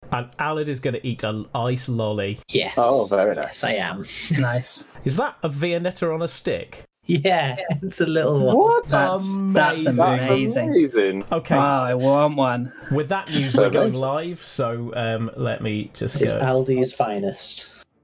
And Aled is going to eat an ice lolly. Yes. Oh, very nice. Yes, I am. Nice. Is that a Viennetta on a stick? Yeah, it's a little one. What? That's Amazing. That's amazing. amazing. Okay, Wow, I want one. with that news, we're going live, so let me just It's go. Aldi's finest.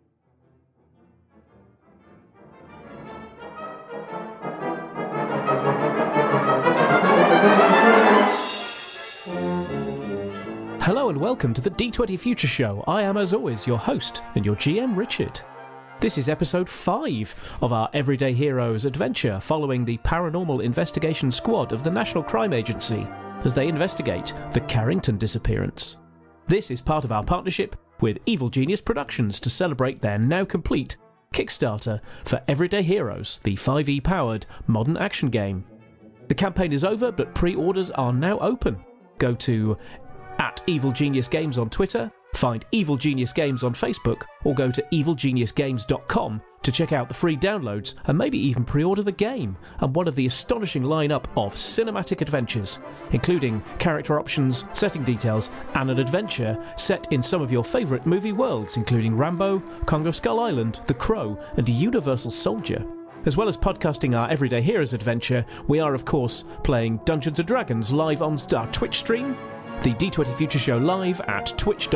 Hello and welcome to the D20 Future Show. I am, as always, your host and your GM, Richard. This is episode 5 of our Everyday Heroes adventure following the Paranormal Investigation Squad of the National Crime Agency as they investigate the Carrington disappearance. This is part of our partnership with Evil Genius Productions to celebrate their now complete Kickstarter for Everyday Heroes, the 5e powered modern action game. The campaign is over, but pre-orders are now open. Go to @EvilGeniusGames on Twitter, find Evil Genius Games on Facebook, or go to evilgeniusgames.com to check out the free downloads and maybe even pre-order the game and one of the astonishing lineup of cinematic adventures, including character options, setting details, and an adventure set in some of your favourite movie worlds, including Rambo, Kong of Skull Island, The Crow, and Universal Soldier. As well as podcasting our Everyday Heroes adventure, we are of course playing Dungeons & Dragons live on our Twitch stream, the D20 Future Show live at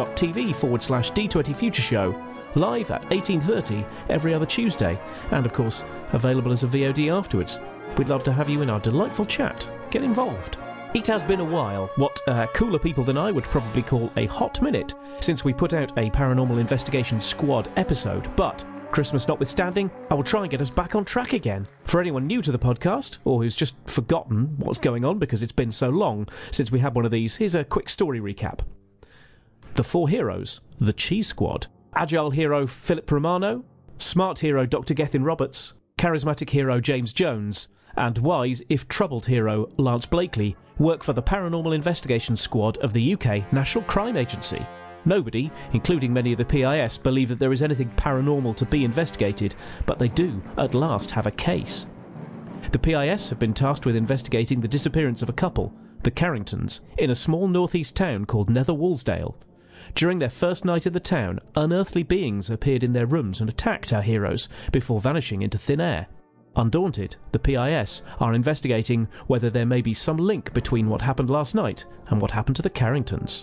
twitch.tv/D20 Future Show, live at 18:30 every other Tuesday, and of course available as a VOD afterwards. We'd love to have you in our delightful chat. Get involved. It has been a while, what cooler people than I would probably call a hot minute, since we put out a Paranormal Investigation Squad episode, but Christmas notwithstanding, I will try and get us back on track again. For anyone new to the podcast, or who's just forgotten what's going on because it's been so long since we had one of these, here's a quick story recap. The 4 heroes, the Cheese Squad, Agile hero Philip Romano, Smart hero Dr. Gethin Roberts, Charismatic hero James Jones, and Wise, if troubled hero Lance Blakely, work for the Paranormal Investigation Squad of the UK National Crime Agency. Nobody, including many of the PIS, believe that there is anything paranormal to be investigated, but they do, at last, have a case. The PIS have been tasked with investigating the disappearance of a couple, the Carringtons, in a small northeast town called Nether Woolsdale. During their first night in the town, unearthly beings appeared in their rooms and attacked our heroes before vanishing into thin air. Undaunted, the PIS are investigating whether there may be some link between what happened last night and what happened to the Carringtons.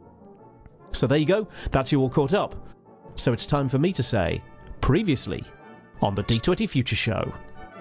So there you go, that's you all caught up. So it's time for me to say, previously, on the D20 Future Show.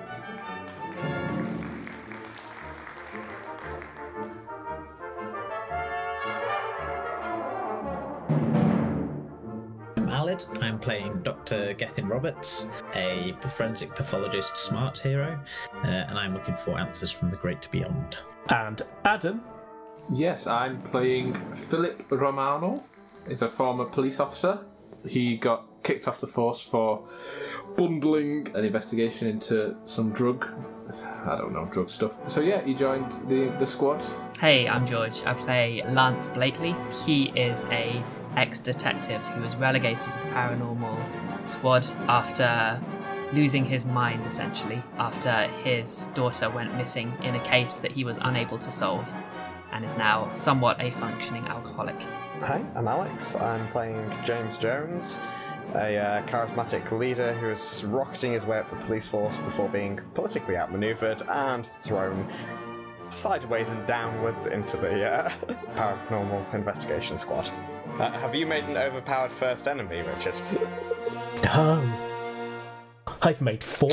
I'm Aled. I'm playing Dr. Gethin Roberts, a forensic pathologist smart hero, and I'm looking for answers from the great beyond. And Adam. Yes, I'm playing Philip Romano. He's a former police officer. He got kicked off the force for bundling an investigation into some drug stuff. So yeah, he joined the squad. Hey, I'm George. I play Lance Blakely. He is a ex-detective who was relegated to the paranormal squad after losing his mind, essentially, after his daughter went missing in a case that he was unable to solve, and is now somewhat a functioning alcoholic. Hi, I'm Alex. I'm playing James Jones, a charismatic leader who is rocketing his way up the police force before being politically outmaneuvered and thrown sideways and downwards into the Paranormal Investigation Squad. Have you made an overpowered first enemy, Richard? No. I've made 4.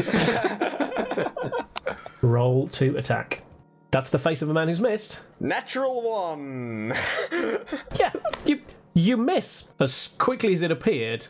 Roll to attack. That's the face of a man who's missed. Natural 1! Yeah, you miss as quickly as it appeared.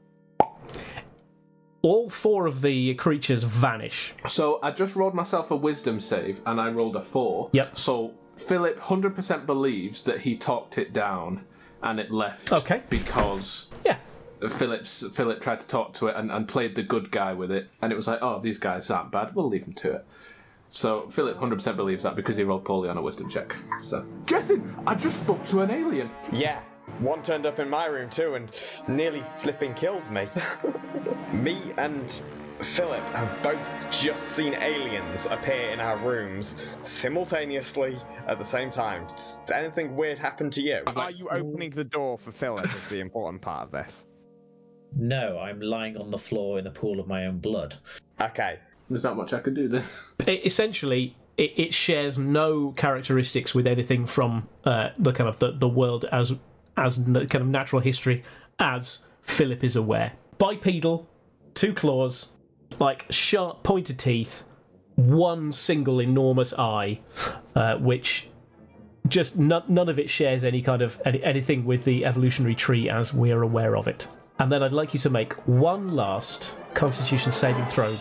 All 4 of the creatures vanish. So I just rolled myself a wisdom save and I rolled a 4. Yep. So Philip 100% believes that he talked it down and it left. Okay. Because Yeah. Philip tried to talk to it and played the good guy with it, and it was like, oh, these guys aren't bad, we'll leave them to it. So Philip 100% believes that because he rolled poorly on a wisdom check. So Gethin, I just spoke to an alien. Yeah, one turned up in my room too and nearly flipping killed me. Me and Philip have both just seen aliens appear in our rooms simultaneously at the same time. Does anything weird happen to you? Are you opening the door for Philip is the important part of this. No, I'm lying on the floor in a pool of my own blood. Okay. There's not much I could do then. Essentially, it shares no characteristics with anything from the kind of the world as kind of natural history, as Philip is aware. Bipedal, 2 claws, like sharp pointed teeth, one single enormous eye, which just none of it shares any kind of anything with the evolutionary tree as we're aware of it. And then I'd like you to make one last Constitution saving throw.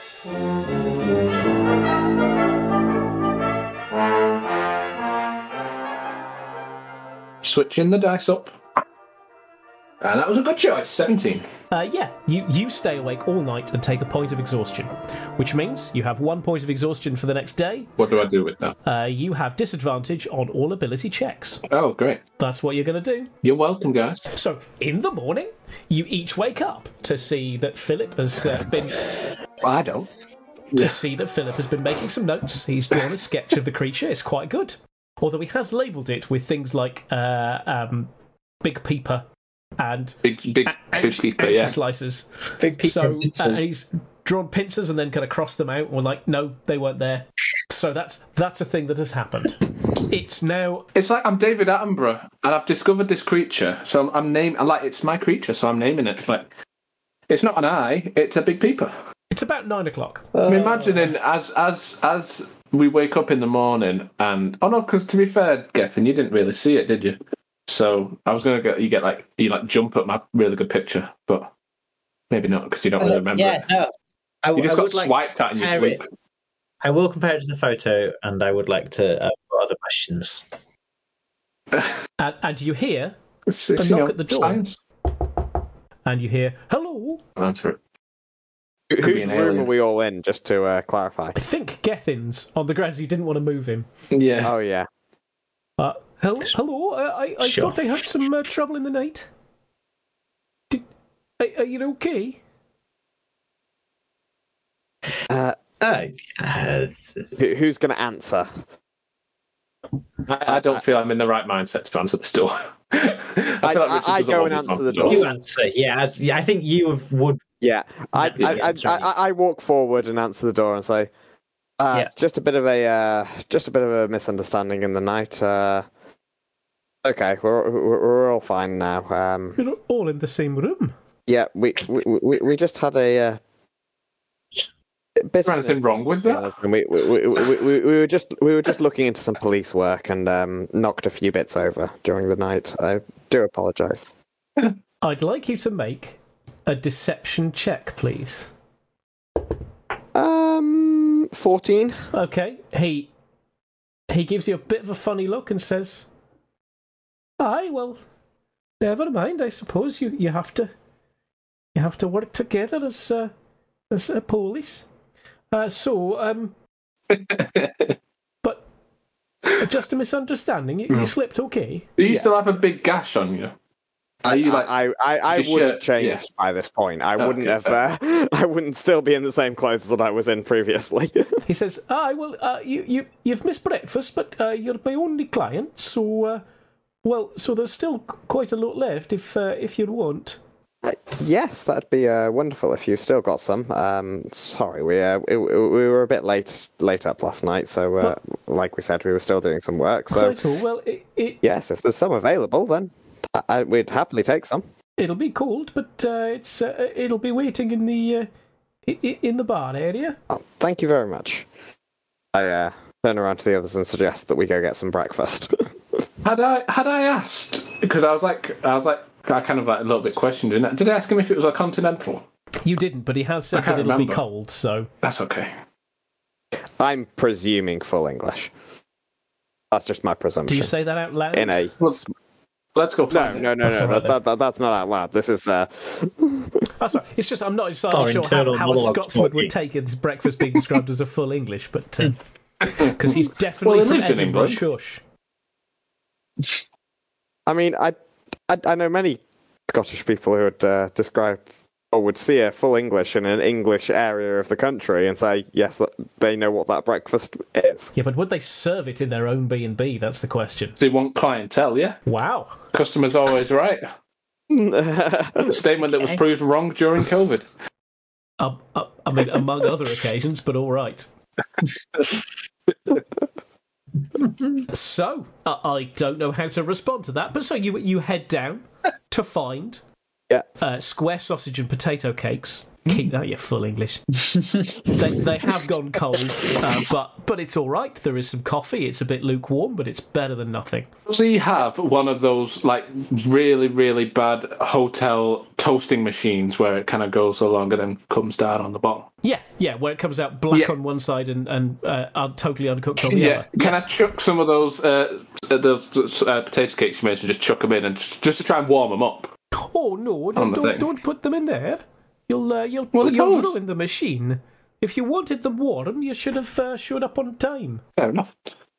Switching the dice up. And that was a good choice, 17. You stay awake all night and take a point of exhaustion, which means you have 1 point of exhaustion for the next day. What do I do with that? You have disadvantage on all ability checks. Oh, great. That's what you're going to do. You're welcome, guys. So, in the morning, you each wake up to see that Philip has been... I don't. To see that Philip has been making some notes. He's drawn a sketch of the creature. It's quite good. Although he has labelled it with things like Big Peeper and big peeper, yeah. slices. Big peeper So pincers. he's drawn pincers and then kind of crossed them out. Or like, no, they weren't there. So that's a thing that has happened. It's now. It's like I'm David Attenborough, and I've discovered this creature. So I'm it's my creature, so I'm naming it. Like, it's not an eye; it's a big peeper. It's about 9 o'clock. I'm imagining as we wake up in the morning, and because to be fair, Gethin, you didn't really see it, did you? So I was gonna you jump at my really good picture, but maybe not because you don't really remember it. No. You just I got would swiped at in your sleep. I will compare it to the photo, and I would like to put other questions. And you hear It's, a knock at the door. Science. And you hear, hello. I'll answer it. Whose be an room alien. are we all in, just to clarify? I think Gethin's on the grounds you didn't want to move him. Yeah. Oh, yeah. Hello. I Sure. thought I had some trouble in the night. Are you okay? Who's going to answer? I don't feel I'm in the right mindset to answer this door. I go and answer the door. You answer, yeah. I think you would. Yeah, Yeah, I walk forward and answer the door and say, Yeah. just a bit of a misunderstanding in the night. Okay, we're all fine now. You're all in the same room. Yeah, we just had a bit. Is there anything wrong with that? And we were just looking into some police work and knocked a few bits over during the night. I do apologise. I'd like you to make a deception check, please. 14. Okay. He gives you a bit of a funny look and says, "Aye, well, never mind. I suppose you have to work together as a police. But just a misunderstanding. You slipped, okay? Do you still have a big gash on you? Are you like? I your would have shirt? changed Yeah. by this point. I wouldn't Okay. have. I wouldn't still be in the same clothes that I was in previously. He says, "Aye, well, you've missed breakfast, but you're my only client, so so there's still quite a lot left if you want." Yes, that'd be wonderful if you've still got some. Sorry, we were a bit late up last night, so like we said, we were still doing some work. So Right, well, yes, if there's some available, then we'd happily take some. it'll be cold, but it'll be waiting in the bar area. Oh, thank you very much. I turn around to the others and suggest that we go get some breakfast. Had I asked, because I was like, I kind of like a little bit questioned, didn't I? Did I ask him if it was a continental? You didn't, but he has said I can't that it'll be remember. cold, so That's okay. I'm presuming full English. That's just my presumption. do you say that out loud? in a? Well, let's go find it. No. That's all right That's not out loud. This is. That's right. It's just I'm not Our entirely sure internal how a monologues Scotsman would talking. take this breakfast being described as a full English, but because he's definitely Well, he from lives in Edinburgh, England. shush. I mean, I know many Scottish people who would describe or would see a full English in an English area of the country and say, yes, they know what that breakfast is. Yeah, but would they serve it in their own B&B? That's the question. They want clientele, yeah. Wow. Customer's always right. A statement that was proved wrong during COVID. I mean, among other occasions, but all right. So, I don't know how to respond to that, but so you head down to find square sausage and potato cakes. Keep that, you full English. They have gone cold, but it's all right. There is some coffee. It's a bit lukewarm, but it's better than nothing. Does he have one of those like really, really bad hotel toasting machines where it kind of goes along and then comes down on the bottom? Yeah, where it comes out black on one side and totally uncooked on the other. Can I chuck some of those potato cakes you mentioned? Just chuck them in and just to try and warm them up. Oh no! Don't put them in there. You'll ruin the machine. If you wanted them warm, you should have showed up on time. Fair enough.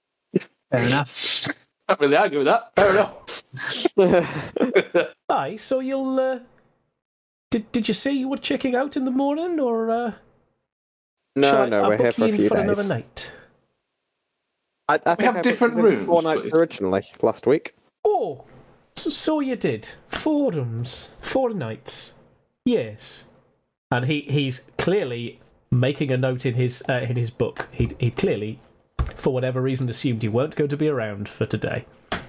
Can't really argue with that. Fair enough. Aye, so you'll. Did you say you were checking out in the morning, or? No, we're here for a few days. Another night. I think we have different rooms. 4 nights originally last week. Oh, so you did 4 rooms, 4 nights. Yes. And he's clearly making a note in his book. He clearly, for whatever reason, assumed you weren't going to be around for today.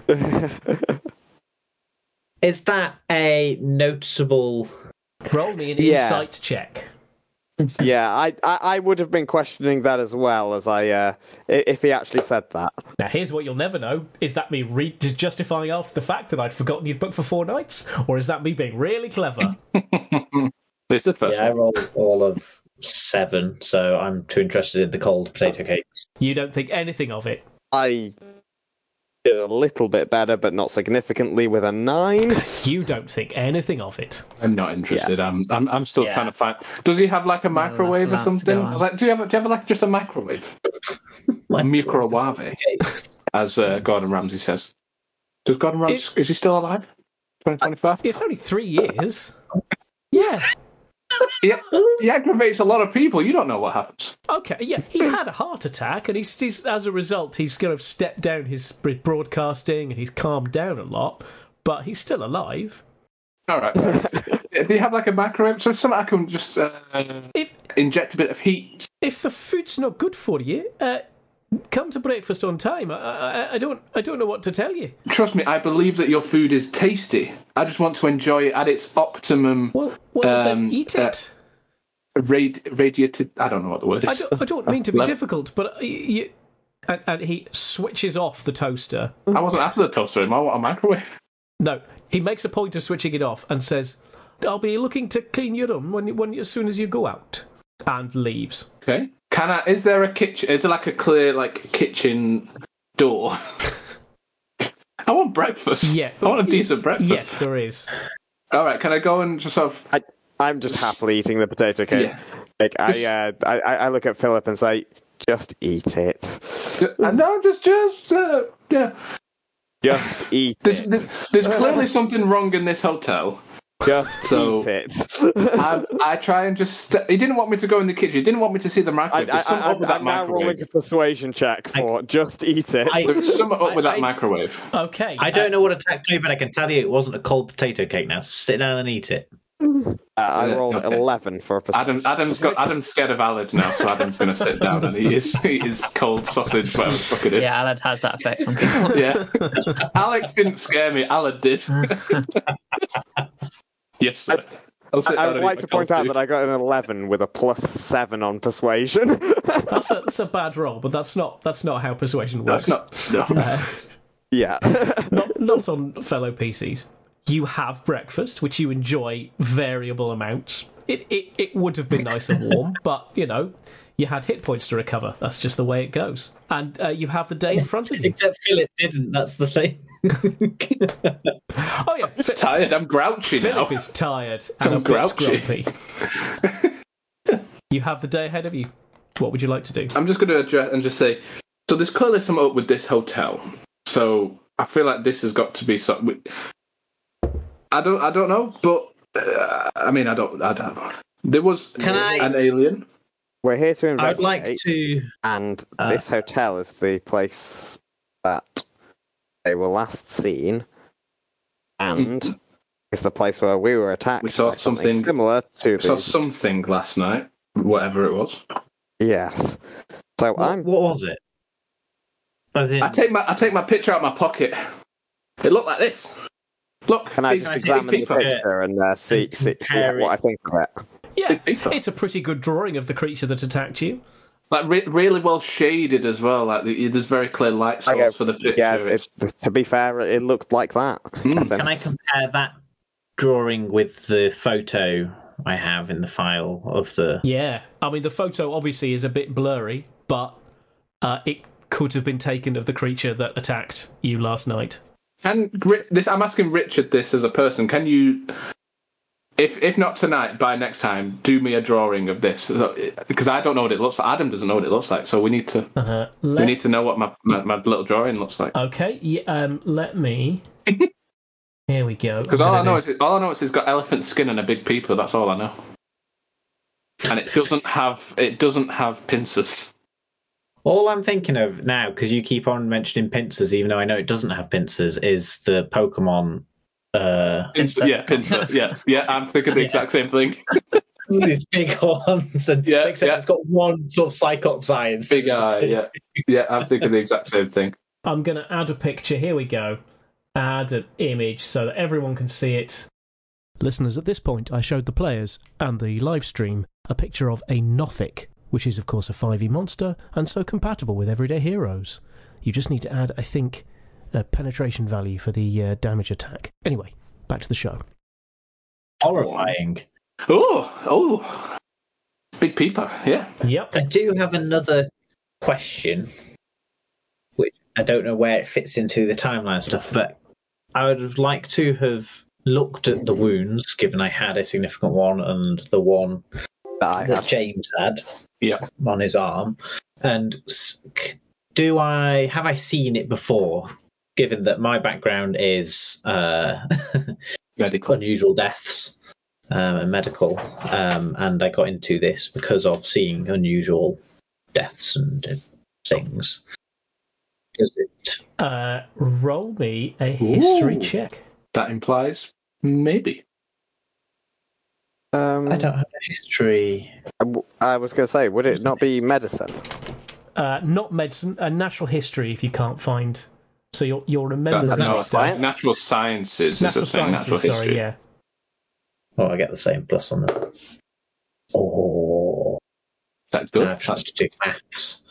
Is that a noticeable? Roll me an insight check. Yeah, I would have been questioning that as well as if he actually said that. Now, here's what you'll never know: is that me justifying after the fact that I'd forgotten you'd booked for 4 nights, or is that me being really clever? It's the first one. I rolled all of 7, so I'm too interested in the cold potato cakes. You don't think anything of it? I did a little bit better, but not significantly, with a 9. You don't think anything of it? I'm not interested. Yeah. I'm still trying to find. Does he have like a microwave or something? I was like, do you have like just a microwave? A microwave, as Gordon Ramsay says. Does Gordon Ramsay is he still alive? 2025. It's only 3 years. Yeah. Yeah, he aggravates a lot of people. You don't know what happens. Okay, yeah, he had a heart attack, and he's as a result, he's kind of stepped down his broadcasting, and he's calmed down a lot, but he's still alive. All right. Do you have like a microwave? So something I can just inject a bit of heat. If the food's not good for you, come to breakfast on time. I don't know what to tell you. Trust me, I believe that your food is tasty. I just want to enjoy it at its optimum. Well, then eat it. Radiated. I don't know what the word is. I don't mean to be difficult, but and he switches off the toaster. I wasn't after the toaster. I want a microwave. No, he makes a point of switching it off and says, "I'll be looking to clean your room when as soon as you go out," and leaves. Okay. Is there a kitchen? Is there like a clear kitchen door? I want breakfast. Yeah. I want a decent breakfast. Yes, there is. All right, can I go and just sort of... I'm just happily eating the potato cake. Yeah. I look at Philip and say, just eat it. No, just yeah. Just eat it. There's clearly something wrong in this hotel. Just eat it. I try and just... He didn't want me to go in the kitchen. He didn't want me to see the microwave. I'm now rolling a persuasion check for just eat it. There's something up with that microwave. Okay. I don't know what attacked me, but I can tell you it wasn't a cold potato cake. Now sit down and eat it. I rolled 11 for a persuasion. Adam's scared of Alad now, so Adam's going to sit down and he is cold sausage, whatever the fuck it is. Yeah, Alad has that effect on people. Yeah. Alex didn't scare me. Alad did. Yes, sir. I would like to point out that I got an 11 with a +7 on persuasion. That's a bad roll, but that's not how persuasion works. That's not. No. Yeah. not on fellow PCs. You have breakfast, which you enjoy variable amounts. It would have been nice and warm, but you had hit points to recover. That's just the way it goes. And you have the day in front of you. Except Philip didn't. That's the thing. Oh yeah, I'm tired. I'm grouchy Philip now. Is tired and I'm grouchy. Grumpy. You have the day ahead of you. What would you like to do? I'm just going to address and just say, so there's clearly something up with this hotel. So I feel like this has got to be something. I don't know, but I mean, I don't. There was an alien. We're here to I'd investigate, like to. and this hotel is the place that they were last seen, and it's the place where we were attacked. We saw by something similar to. We saw something last night, whatever it was. Yes. So What was it? I take my picture out of my pocket. It looked like this. Look. Can I just examine the picture and see what I think of it? Yeah, it's a pretty good drawing of the creature that attacked you. Like really well shaded as well. Like there's very clear light source for the picture. Yeah, to be fair, it looked like that. Can I compare that drawing with the photo I have in the file of the? Yeah, I mean the photo obviously is a bit blurry, but it could have been taken of the creature that attacked you last night. I'm asking Richard this as a person. Can you, if not tonight, by next time, do me a drawing of this? Because I don't know what it looks like. Adam doesn't know what it looks like, so we need to we need to know what my little drawing looks like. Okay, let me. Here we go. Because all I know is it's got elephant skin and a big peeper. That's all I know. And it doesn't have pincers. All I'm thinking of now, because you keep on mentioning pincers, even though I know it doesn't have pincers, is the Pokemon. Pincer. Yeah. I'm thinking the exact same thing. These big horns, and it's got one sort of Cyclops eye and big eye. Yeah. I'm thinking the exact same thing. I'm going to add a picture. Here we go. Add an image so that everyone can see it. Listeners, at this point, I showed the players and the live stream a picture of a Nothic, which is, of course, a 5e monster, and so compatible with everyday heroes. You just need to add, I think, a penetration value for the damage attack. Anyway, back to the show. Horrifying. Oh! Big peeper, yeah. Yep. I do have another question, which I don't know where it fits into the timeline stuff, but I would have liked to have looked at the wounds, given I had a significant one, and the one that James had. Yeah, on his arm, and have I seen it before? Given that my background is medical, unusual deaths and medical, and I got into this because of seeing unusual deaths and things. Is it? Roll me a history check. That implies maybe. I don't have a history. I was going to say, would it not be medicine? Not medicine. Natural history. If you can't find, so you'll remember natural sciences. Natural sciences. Sorry, yeah. Oh, I get the same plus on that. Oh, that's good. I've tried to do maths.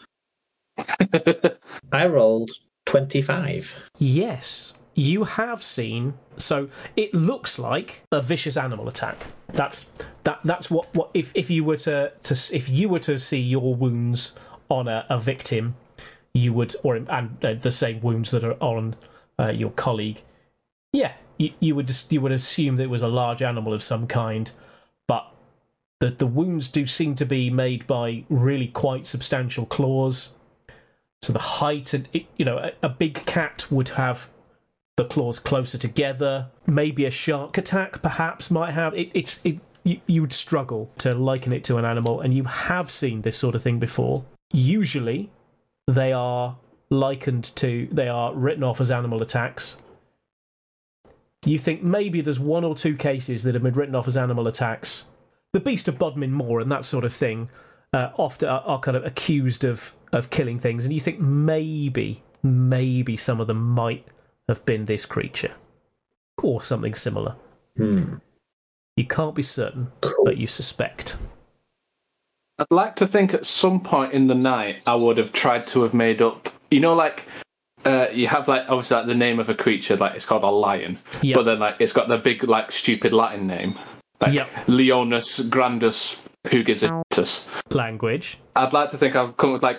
I rolled 25. Yes. You have seen, so it looks like a vicious animal attack. That's what if you were to see your wounds on a victim, you would, and the same wounds that are on your colleague. Yeah, you would assume that it was a large animal of some kind, but the wounds do seem to be made by really quite substantial claws. So the height, a big cat would have the claws closer together. Maybe a shark attack perhaps might have you would struggle to liken it to an animal, and you have seen this sort of thing before. Usually they are written off as animal attacks. You think maybe there's one or two cases that have been written off as animal attacks. The Beast of Bodmin Moor and that sort of thing often are kind of accused of killing things, and you think maybe some of them might have been this creature or something similar. You can't be certain, but you suspect. I'd like to think at some point in the night I would have tried to have made up, like you have obviously the name of a creature, like it's called a lion, but then it's got the big stupid Latin name, Leonus Grandus Hugizitus. Language. I'd like to think I've come with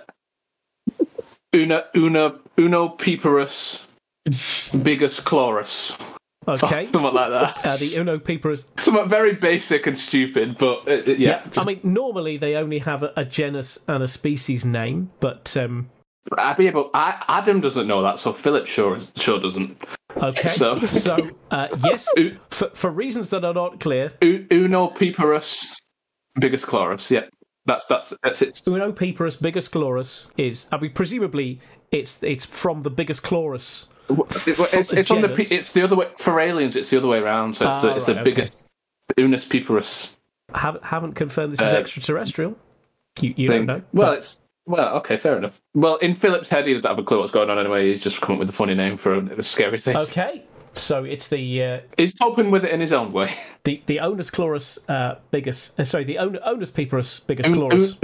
Uno Piperus Bigus Chlorus. Okay. Something like that. The Uno Piperus. Something very basic and stupid, but yeah. I mean, normally they only have a genus and a species name, but I'd be able. Adam doesn't know that, so Philip sure doesn't. Okay. So- Yes, for reasons that are not clear, Uno Piperus Bigusclorus. Yeah, that's it. Uno Piperus Bigusclorus is. I mean, presumably it's from the Bigusclorus. It's on the genus. it's the other way for aliens. It's the other way around. So it's the right, biggest Unus Piperus Haven't confirmed this is extraterrestrial. You thing. don't know. Well, okay, fair enough. Well, in Philip's head, he doesn't have a clue what's going on anyway. He's just come up with a funny name for a scary thing. Okay, so it's the He's coping with it in his own way. the Onus Chlorus the Onus Piperus Bigusclorus.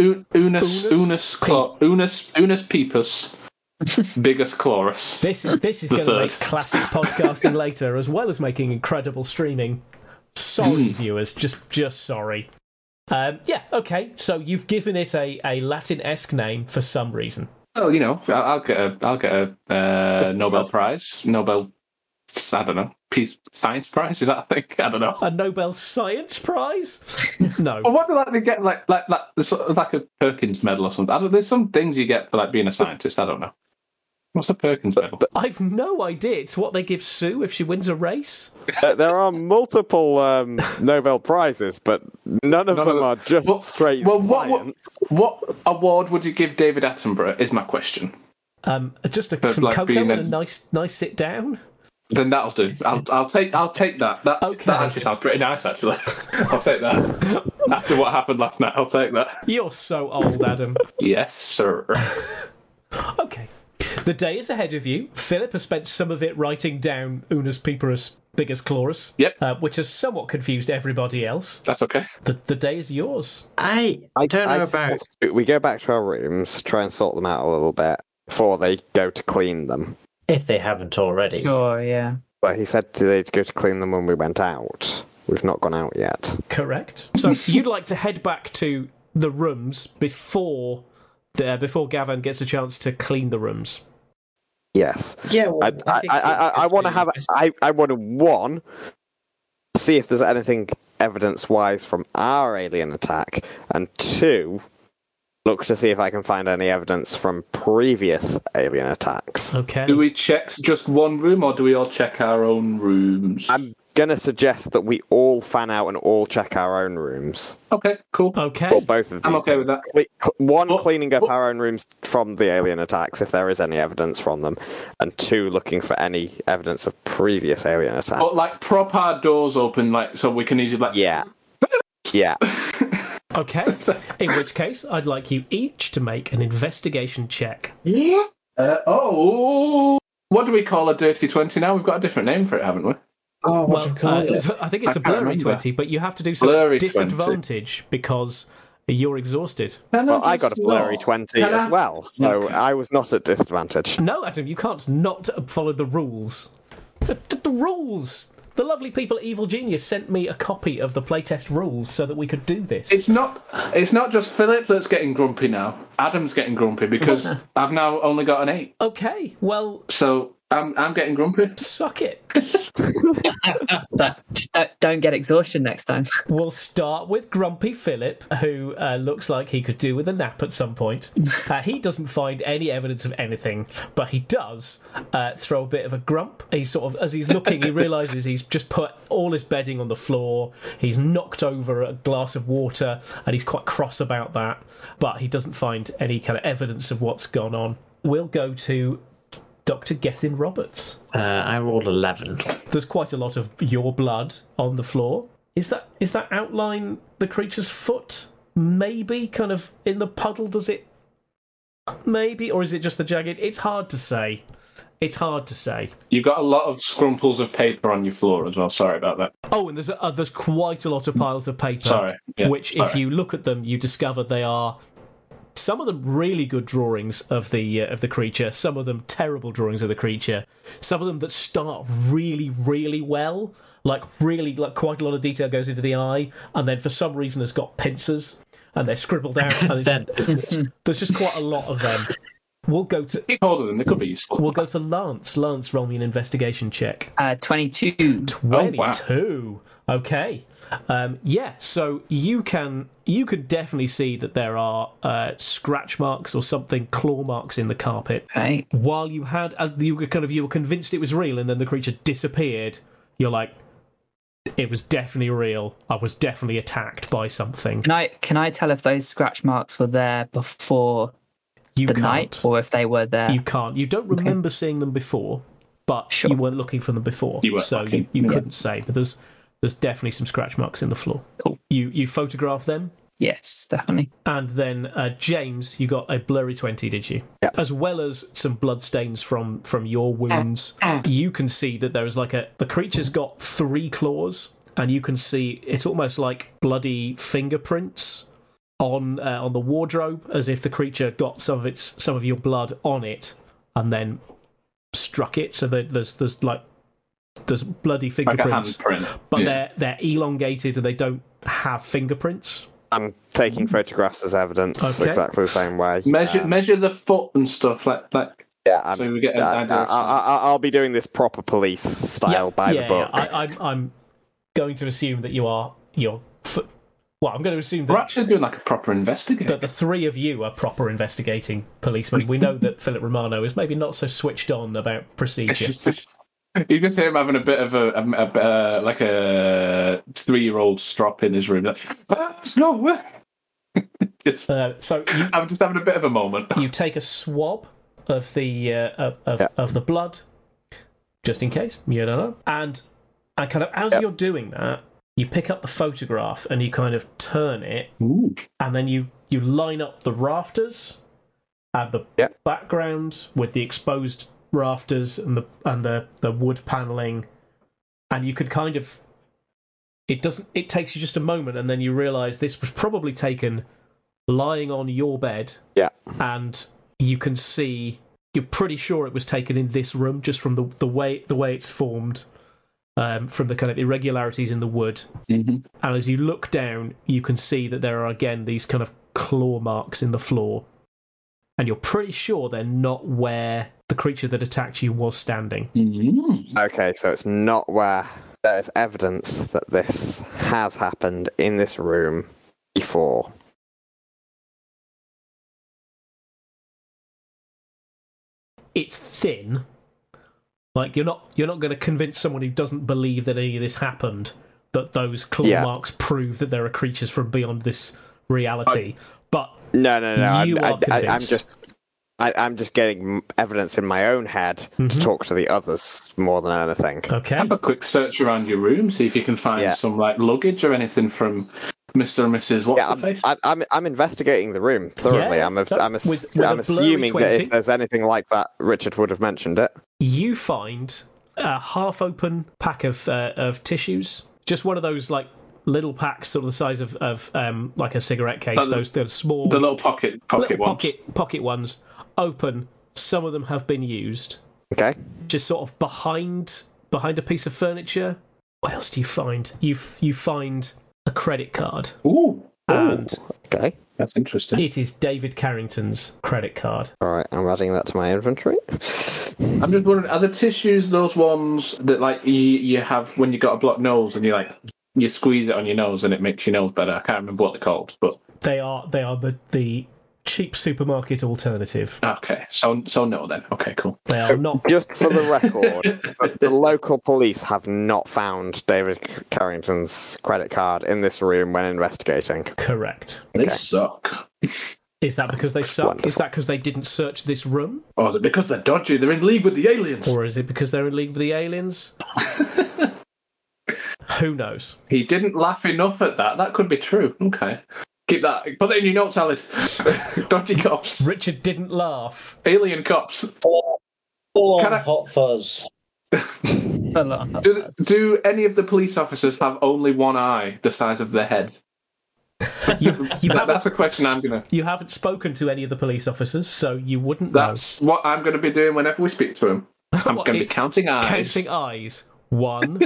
Unus Pepus Bigusclorus. This is going to make classic podcasting later, as well as making incredible streaming. Sorry, viewers, just sorry. Okay. So you've given it a Latin-esque name for some reason. Oh, I'll get a Nobel Prize. Nobel, I don't know, Science Prize. Is that a thing? I don't know. A Nobel Science Prize? No. Well, what do they get? Like sort of like a Perkins Medal or something. There's some things you get for like being a scientist. I don't know. What's a Perkins Medal? I've no idea. It's what they give Sue if she wins a race. There are multiple Nobel Prizes, but none of them are just straight science. What award would you give David Attenborough? Is my question. Just But some like cocoa being and a nice sit down. Then that'll do. I'll take that. That actually sounds pretty nice. Actually, I'll take that. After what happened last night, I'll take that. You're so old, Adam. Yes, sir. Okay. The day is ahead of you. Philip has spent some of it writing down Unus Piperus Bigusclorus. Yep. Which has somewhat confused everybody else. That's okay. The day is yours. I don't know about. We go back to our rooms, try and sort them out a little bit before they go to clean them. If they haven't already. Sure, yeah. But he said they'd go to clean them when we went out. We've not gone out yet. Correct. So you'd like to head back to the rooms before Gavin gets a chance to clean the rooms. Yes. Yeah, well, I want to have. I want to see if there's anything evidence-wise from our alien attack, and 2, look to see if I can find any evidence from previous alien attacks. Okay. Do we check just one room, or do we all check our own rooms? I'm gonna suggest that we all fan out and all check our own rooms. Okay, cool. Okay. Well, both of these. I'm okay with that. Cleaning up our own rooms from the alien attacks, if there is any evidence from them, and 2, looking for any evidence of previous alien attacks. But like prop our doors open, like so we can easily Yeah. Yeah. Okay. In which case, I'd like you each to make an investigation check. What do we call a dirty 20 now? We've got a different name for it, haven't we? Oh, what Well, do you call it? I think it's I a can't blurry remember. 20, but you have to do some Blurry 20. disadvantage because you're exhausted. Well, I got a blurry 20 Can I- as well, so Okay. I was not at disadvantage. No, Adam, you can't not follow the rules. The rules! The lovely people at Evil Genius sent me a copy of the playtest rules so that we could do this. It's not just Philip that's getting grumpy now. Adam's getting grumpy because I've now only got an 8. Okay, well, So I'm getting grumpy. suck it. Just don't get exhaustion next time. We'll start with Grumpy Philip, who looks like he could do with a nap at some point. He doesn't find any evidence of anything, but he does throw a bit of a grump. He sort of, as he's looking, he realises he's just put all his bedding on the floor. He's knocked over a glass of water, and he's quite cross about that. But he doesn't find any kind of evidence of what's gone on. We'll go to Dr. Gethin Roberts. I rolled 11. There's quite a lot of your blood on the floor. Is that outline the creature's foot? Maybe kind of in the puddle, does it? Maybe, or is it just the jagged? It's hard to say. It's hard to say. You've got a lot of scrumples of paper on your floor as well. Sorry about that. Oh, and there's quite a lot of piles of paper. Sorry. Yeah, which, if you look at them, you discover they are some of them really good drawings of the creature, some of them terrible drawings of the creature, some of them that start really, really well, like quite a lot of detail goes into the eye, and then for some reason has got pincers and they're scribbled out. And there's just quite a lot of them. We'll go to Keep hold of them. They could be useful. we'll go to Lance. Lance, roll me an investigation check. 22. 22. Okay. So you could definitely see that there are scratch marks or something, claw marks in the carpet. Right. While you had, you were convinced it was real, and then the creature disappeared. You're like, it was definitely real. I was definitely attacked by something. Can I tell if those scratch marks were there before You the can't. night, or if they were there? You can't. You don't remember seeing them before, but Sure. you weren't looking for them before, You weren't so looking. you couldn't say. But there's definitely some scratch marks in the floor. Cool. You photograph them, Yes, definitely. and then James, you got a blurry 20, did you? Yeah. As well as some blood stains from your wounds. You can see that there is the creature's got 3 claws, and you can see it's almost like bloody fingerprints on the wardrobe, as if the creature got some of your blood on it and then struck it. So there's bloody Like a fingerprints, handprint. but Yeah. they're elongated and they don't have fingerprints. I'm taking photographs as evidence Okay. exactly the same way. Measure the foot and stuff like. Yeah, So we get an idea of I'll be doing this proper police style by the book. Yeah. I'm going to assume that I'm going to assume We're that actually doing like a proper investigation. the 3 of you are proper investigating policemen. We know that Philip Romano is maybe not so switched on about procedure. You can see him having a bit of like a 3-year-old strop in his room. Like, that's not way. So I'm just having a bit of a moment. you take a swab of the blood, just in case, you don't know. And kind of as you're doing that, you pick up the photograph and you kind of turn it, Ooh. and then you line up the rafters and the background with the exposed rafters and the wood paneling, and you could kind of it takes you just a moment, and then you realize this was probably taken lying on your bed. Yeah. And you can see, you're pretty sure it was taken in this room, just from the way it's formed, from the kind of irregularities in the wood. Mm-hmm. And as you look down, you can see that there are again these kind of claw marks in the floor, and you're pretty sure they're not where the creature that attacked you was standing. Mm-hmm. Okay, so it's not where there is evidence that this has happened in this room before. It's thin. Like you're not going to convince someone who doesn't believe that any of this happened that those claw marks prove that there are creatures from beyond this reality. But No. You are I'm just getting evidence in my own head to talk to the others more than anything. okay. Have a quick search around your room, see if you can find some like luggage or anything from Mr. and Mrs. What's-the-face. I'm investigating the room thoroughly. Yeah, I'm with a assuming blurry that 20. if there's anything like that, Richard would have mentioned it. You find a half-open pack of tissues. Just one of those like little packs, sort of the size of like a cigarette case. Those small, The little pocket ones. pocket ones. Open. Some of them have been used. Okay. Just sort of behind a piece of furniture. What else do you find? You find a credit card, Ooh. and Okay. That's interesting. it is David Carrington's credit card. All right. I'm adding that to my inventory. I'm just wondering, are the tissues those ones that like you have when you got a blocked nose and you squeeze it on your nose and it makes your nose better? I can't remember what they're called, but They are the cheap supermarket alternative. okay. So no then. Okay, cool. They are not. Just for the record, the local police have not found David Carrington's credit card in this room when investigating. Correct. They Okay. suck. Is that because they suck? Wonderful. Is that because they didn't search this room? Or is it because they're dodgy? They're in league with the aliens. Or is it because they're in league with the aliens? Who knows? He didn't laugh enough at that. That could be true. Okay. Keep that. Put that in your notes, Alid. Dodgy cops. Richard didn't laugh. Alien cops. Full Can on I- hot fuzz. Do any of the police officers have only one eye the size of their head? That's a question I'm going to... You haven't spoken to any of the police officers, so you wouldn't That's what I'm going to be doing whenever we speak to him. I'm What, going to be counting eyes. Counting eyes. 1.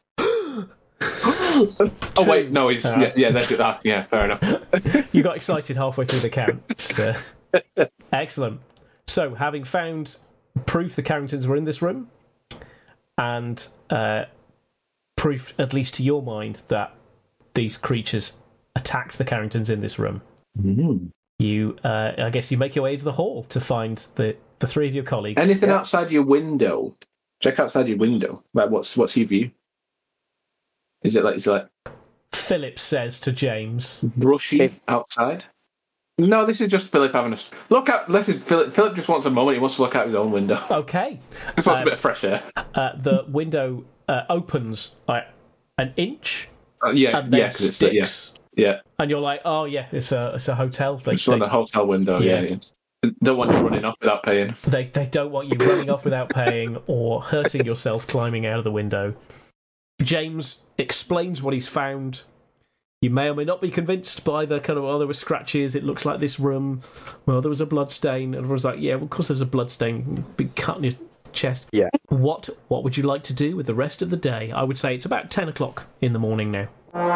Oh, wait, no, he's... Yeah, fair enough. You got excited halfway through the count. Excellent. So, having found proof the Carringtons were in this room, and proof, at least to your mind, that these creatures attacked the Carringtons in this room, you, I guess, you make your way to the hall to find the three of your colleagues. Anything outside your window? Check outside your window. Like, what's your view? Is it like Philip says to James, brushy outside? No, this is just Philip having a look out. This is Philip. Philip just wants a moment. He wants to look out his own window. Okay. Just wants a bit of fresh air. The window opens like an inch. Yeah, and then yeah, 'cause sticks. Yeah. And you're like, oh yeah, it's a hotel. It's on the hotel window. Yeah. Don't want you running off without paying. They don't want you running off without paying or hurting yourself climbing out of the window. James explains what he's found. You may or may not be convinced by the kind of, there were scratches, it looks like this room, well, there was a blood stain. And everyone's like, yeah, well, of course there's a blood stain, big cut in your chest. Yeah. What would you like to do with the rest of the day? I would say it's about 10 o'clock in the morning now.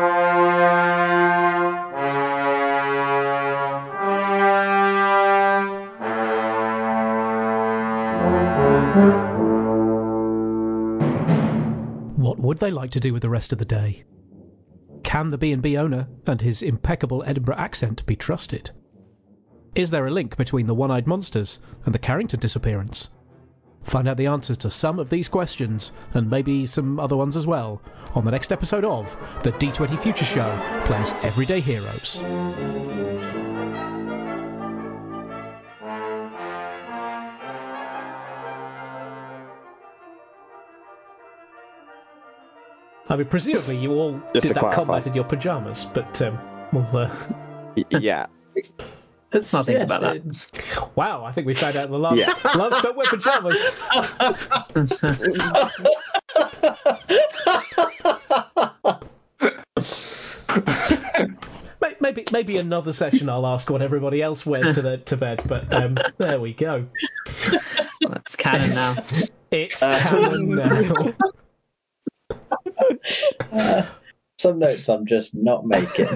What would they like to do with the rest of the day? Can the B&B owner and his impeccable Edinburgh accent be trusted? Is there a link between the one-eyed monsters and the Carrington disappearance? Find out the answers to some of these questions, and maybe some other ones as well, on the next episode of the D20 Future Show Plays Everyday Heroes. I mean, presumably you all Just did to that clarify. combat in your pyjamas, but we'll... Yeah. Let's not think about that. Wow, I think we found out the Lance, Yeah. Lance don't wear pyjamas. Maybe another session I'll ask what everybody else wears to bed, but there we go. It's canon now. It's canon now. Some notes I'm just not making.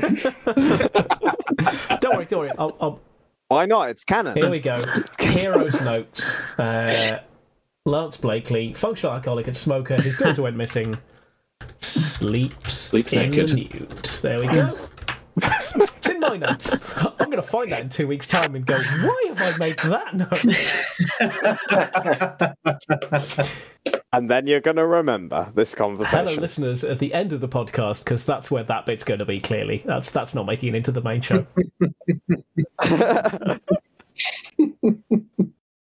Don't worry. I'll Why not? It's canon. Here we go. Heroes notes. Lance Blakely, functional alcoholic and smoker. His daughter went missing. Sleeps in naked. the nude. There we go. It's in my notes. I'm going to find that in 2 weeks' time and go, why have I made that note? And then you're going to remember this Hello, conversation. listeners, at the end of the podcast, because that's where that bit's going to be, clearly. That's not making it into the main show.